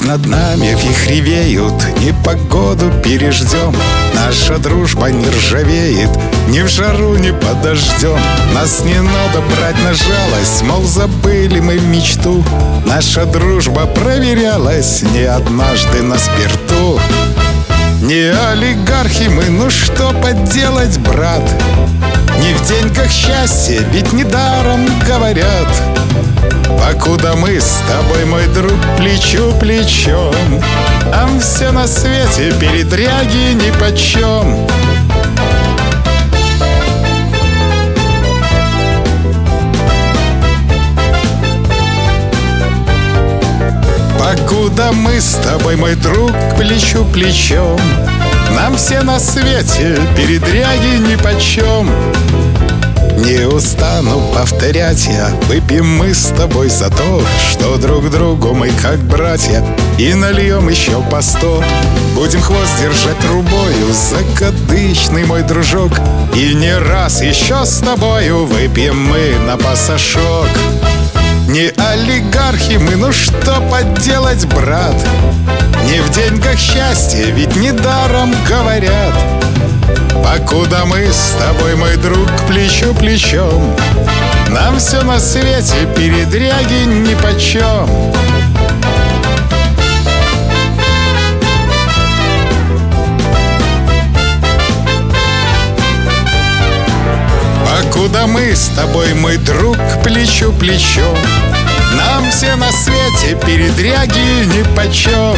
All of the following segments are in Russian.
над нами вихри веют, непогоду переждем. Наша дружба не ржавеет, ни в жару, ни под дождем. Нас не надо брать на жалость, мол, забыли мы мечту. Наша дружба проверялась не однажды на спирту. Не олигархи мы, ну что поделать, брат? Не в деньгах счастье, ведь недаром говорят. Покуда мы с тобой, мой друг, плечу плечом, нам все на свете передряги нипочем. Покуда мы с тобой, мой друг, плечу плечом, нам все на свете передряги нипочем. Не устану повторять я, выпьем мы с тобой за то, что друг другу мы как братья, и нальем еще по 100. Будем хвост держать трубою, закадычный мой дружок, и не раз еще с тобою выпьем мы на пасашок. Не олигархи мы, ну что поделать, брат? Не в деньгах счастье, ведь недаром говорят. Покуда мы с тобой, мой друг, плечу плечом, нам все на свете передряги нипочем. Покуда мы с тобой, мой друг, плечу плечом, нам все на свете передряги нипочем.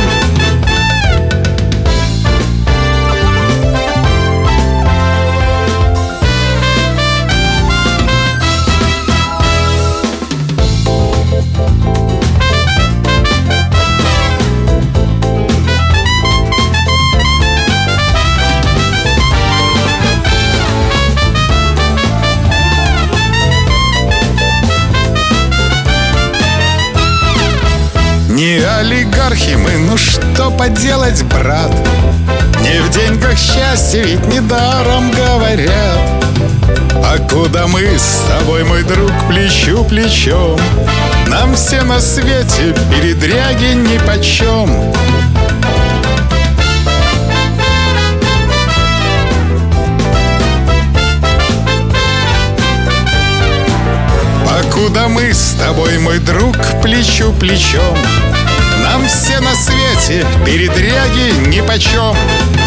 Не олигархи мы, ну что поделать, брат? Не в деньгах счастье, ведь недаром говорят. Покуда мы с тобой, мой друг, плечу плечом, нам все на свете передряги нипочем. Покуда мы с тобой, мой друг, плечу плечом, нам все на свете передряги нипочем.